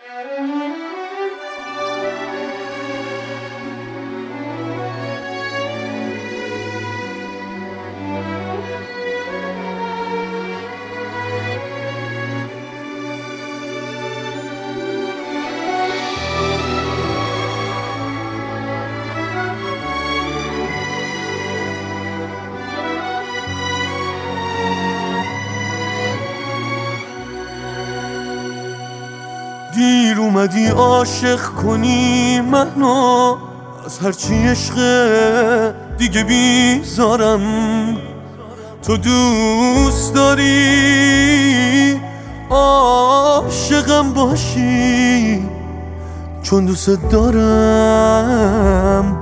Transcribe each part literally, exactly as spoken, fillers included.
دیر اومدی عاشق کنی منو، از هرچی عشق دیگه بیزارم. تو دوست داری عاشقم باشی، چون دوست دارم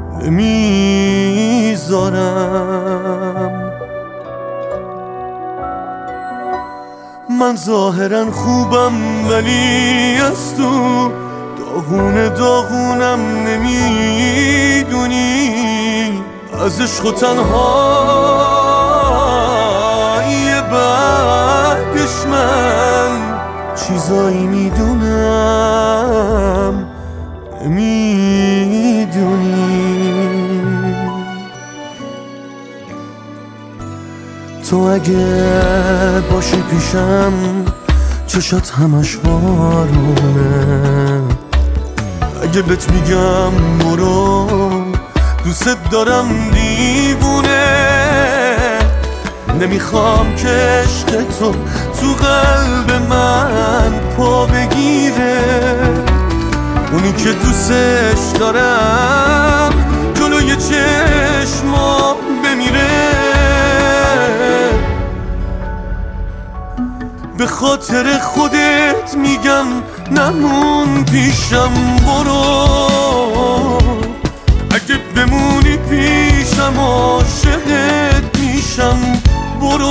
نمیذارم. من ظاهرا خوبم ولی از تو داغون داغونم. نمیدونی از عشق و تنهایی بعدش من چیزایی میدونم نمیدونی. تو اگه باشی پیشم چشات همش بارونه. اگه بهت میگم برو دوست دارم دیوونه. نمیخوام که عشق تو تو قلب من پا بگیره. اونی که دوستش دارم جلوی چشمام بمیره. به خاطر خودت میگم نمون پیشم برو. اگه بمونی پیشم عاشقت میشم برو.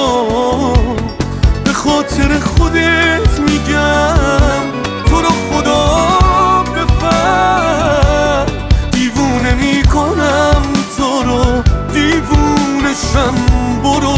به خاطر خودت میگم تو رو خدا بفهم. دیوونه میکنم تو رو دیوونشم برو.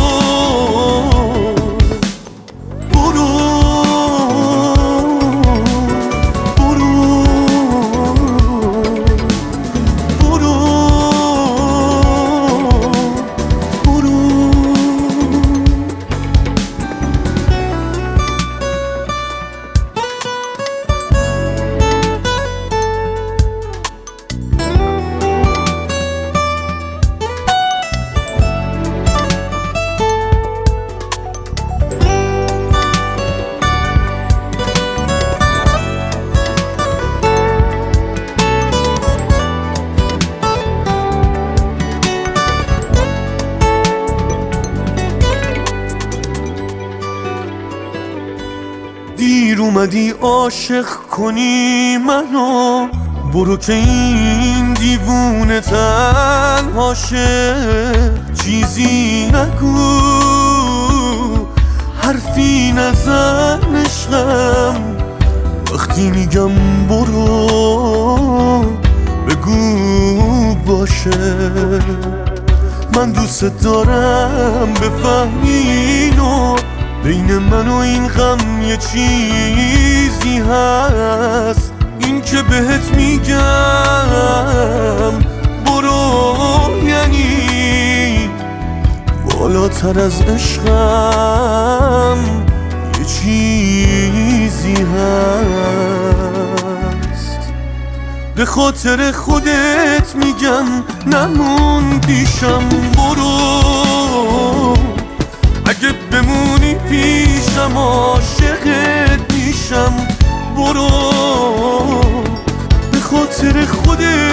دیر اومدی عاشق کنی منو، برو که این دیوونه تنهاشه. چیزی نگو حرفی نزن عشقم. وقتی میگم برو بگو باشه. من دوست دارم بفهمینو، بین من و این غم یه چیزی هست. این که بهت میگم برو یعنی بالاتر از عشقم یه چیزی هست. به خاطر خودت میگم نمون پیشم برو. اگه بمونی پیشم عاشقت میشم برو. به خاطر خودت